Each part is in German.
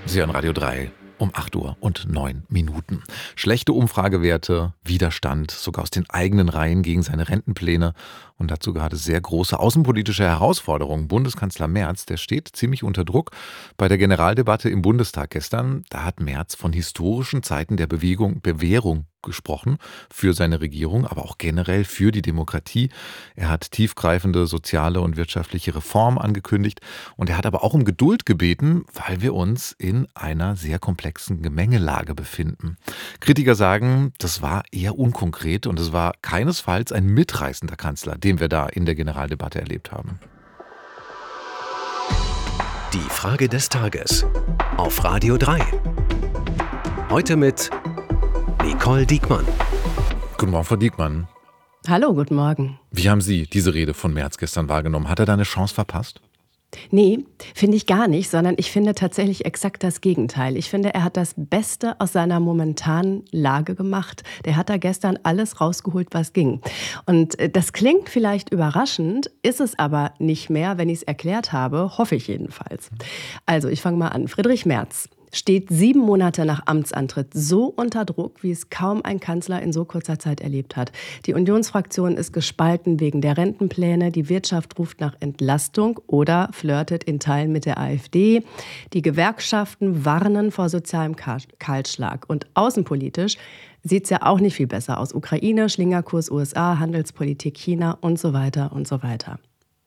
Sie hören Radio 3 um 8:09 Uhr. Schlechte Umfragewerte, Widerstand, sogar aus den eigenen Reihen gegen seine Rentenpläne und dazu gerade sehr große außenpolitische Herausforderungen. Bundeskanzler Merz, der steht ziemlich unter Druck. Bei der Generaldebatte im Bundestag gestern, da hat Merz von historischen Zeiten der Bewährung gesprochen für seine Regierung, aber auch generell für die Demokratie. Er hat tiefgreifende soziale und wirtschaftliche Reformen angekündigt und er hat aber auch um Geduld gebeten, weil wir uns in einer sehr komplexen Gemengelage befinden. Kritiker sagen, das war eher unkonkret und es war keinesfalls ein mitreißender Kanzler, den wir da in der Generaldebatte erlebt haben. Die Frage des Tages auf Radio 3. Heute mit Nicole Diekmann. Guten Morgen, Frau Diekmann. Hallo, guten Morgen. Wie haben Sie diese Rede von Merz gestern wahrgenommen? Hat er da eine Chance verpasst? Nee, finde ich gar nicht, sondern ich finde tatsächlich exakt das Gegenteil. Ich finde, er hat das Beste aus seiner momentanen Lage gemacht. Der hat da gestern alles rausgeholt, was ging. Und das klingt vielleicht überraschend, ist es aber nicht mehr, wenn ich es erklärt habe, hoffe ich jedenfalls. Also, ich fange mal an. Friedrich Merz steht 7 Monate nach Amtsantritt so unter Druck, wie es kaum ein Kanzler in so kurzer Zeit erlebt hat. Die Unionsfraktion ist gespalten wegen der Rentenpläne. Die Wirtschaft ruft nach Entlastung oder flirtet in Teilen mit der AfD. Die Gewerkschaften warnen vor sozialem Kahlschlag. Und außenpolitisch sieht es ja auch nicht viel besser aus. Ukraine, Schlingerkurs USA, Handelspolitik China und so weiter und so weiter.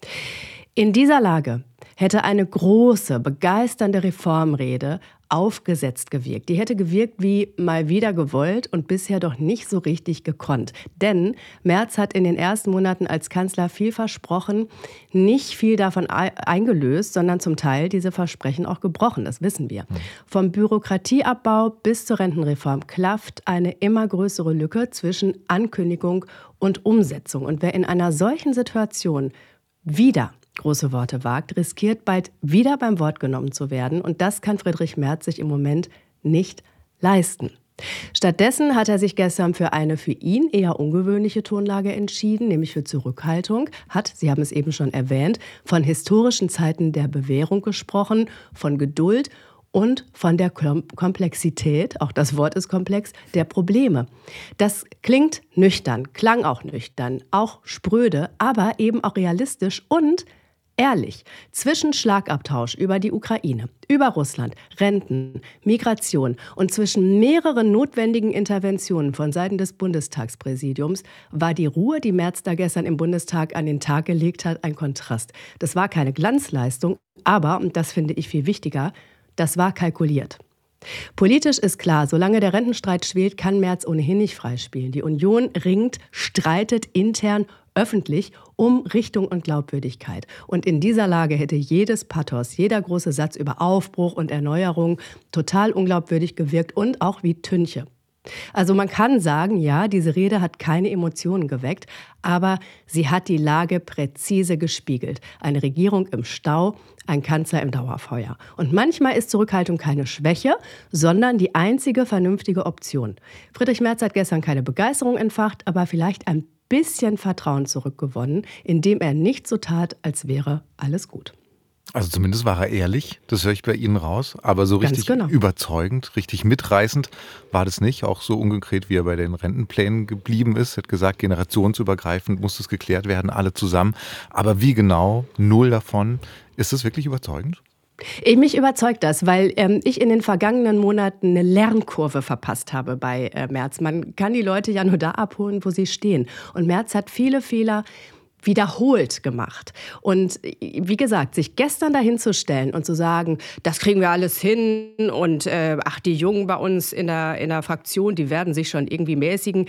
In dieser Lage hätte eine große, begeisternde Reformrede aufgesetzt gewirkt. Die hätte gewirkt wie mal wieder gewollt und bisher doch nicht so richtig gekonnt. Denn Merz hat in den ersten Monaten als Kanzler viel versprochen, nicht viel davon eingelöst, sondern zum Teil diese Versprechen auch gebrochen. Das wissen wir. Vom Bürokratieabbau bis zur Rentenreform klafft eine immer größere Lücke zwischen Ankündigung und Umsetzung. Und wer in einer solchen Situation wieder große Worte wagt, riskiert bald wieder beim Wort genommen zu werden. Und das kann Friedrich Merz sich im Moment nicht leisten. Stattdessen hat er sich gestern für eine für ihn eher ungewöhnliche Tonlage entschieden, nämlich für Zurückhaltung, hat, Sie haben es eben schon erwähnt, von historischen Zeiten der Bewährung gesprochen, von Geduld und von der Komplexität, auch das Wort ist komplex, der Probleme. Das klingt nüchtern, klang auch nüchtern, auch spröde, aber eben auch realistisch und ehrlich. Zwischen Schlagabtausch über die Ukraine, über Russland, Renten, Migration und zwischen mehreren notwendigen Interventionen von Seiten des Bundestagspräsidiums war die Ruhe, die Merz da gestern im Bundestag an den Tag gelegt hat, ein Kontrast. Das war keine Glanzleistung, aber, und das finde ich viel wichtiger, das war kalkuliert. Politisch ist klar, solange der Rentenstreit schwelt, kann Merz ohnehin nicht freispielen. Die Union ringt, streitet intern, öffentlich um Richtung und Glaubwürdigkeit. Und in dieser Lage hätte jedes Pathos, jeder große Satz über Aufbruch und Erneuerung total unglaubwürdig gewirkt und auch wie Tünche. Also man kann sagen, ja, diese Rede hat keine Emotionen geweckt, aber sie hat die Lage präzise gespiegelt. Eine Regierung im Stau, ein Kanzler im Dauerfeuer. Und manchmal ist Zurückhaltung keine Schwäche, sondern die einzige vernünftige Option. Friedrich Merz hat gestern keine Begeisterung entfacht, aber vielleicht ein bisschen Vertrauen zurückgewonnen, indem er nicht so tat, als wäre alles gut. Also zumindest war er ehrlich, das höre ich bei Ihnen raus, aber so richtig überzeugend, richtig mitreißend war das nicht, auch so unkonkret, wie er bei den Rentenplänen geblieben ist. Er hat gesagt, generationsübergreifend muss es geklärt werden, alle zusammen. Aber wie genau, 0 davon, ist das wirklich überzeugend? Mich überzeugt das, weil ich in den vergangenen Monaten eine Lernkurve verpasst habe bei Merz. Man kann die Leute ja nur da abholen, wo sie stehen. Und Merz hat viele Fehler wiederholt gemacht. Und wie gesagt, sich gestern dahin zu stellen und zu sagen, das kriegen wir alles hin und die Jungen bei uns in der Fraktion, die werden sich schon irgendwie mäßigen.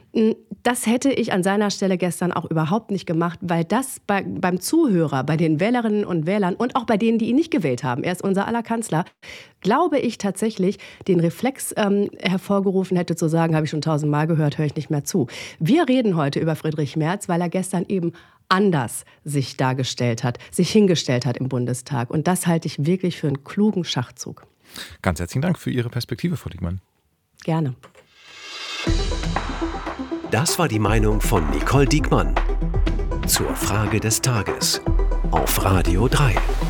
Das hätte ich an seiner Stelle gestern auch überhaupt nicht gemacht, weil das beim Zuhörer, bei den Wählerinnen und Wählern und auch bei denen, die ihn nicht gewählt haben, er ist unser aller Kanzler, glaube ich tatsächlich, den Reflex hervorgerufen hätte zu sagen, habe ich schon 1000-mal gehört, höre ich nicht mehr zu. Wir reden heute über Friedrich Merz, weil er gestern eben anders sich dargestellt hat, sich hingestellt hat im Bundestag. Und das halte ich wirklich für einen klugen Schachzug. Ganz herzlichen Dank für Ihre Perspektive, Frau Diekmann. Gerne. Das war die Meinung von Nicole Diekmann zur Frage des Tages auf Radio 3.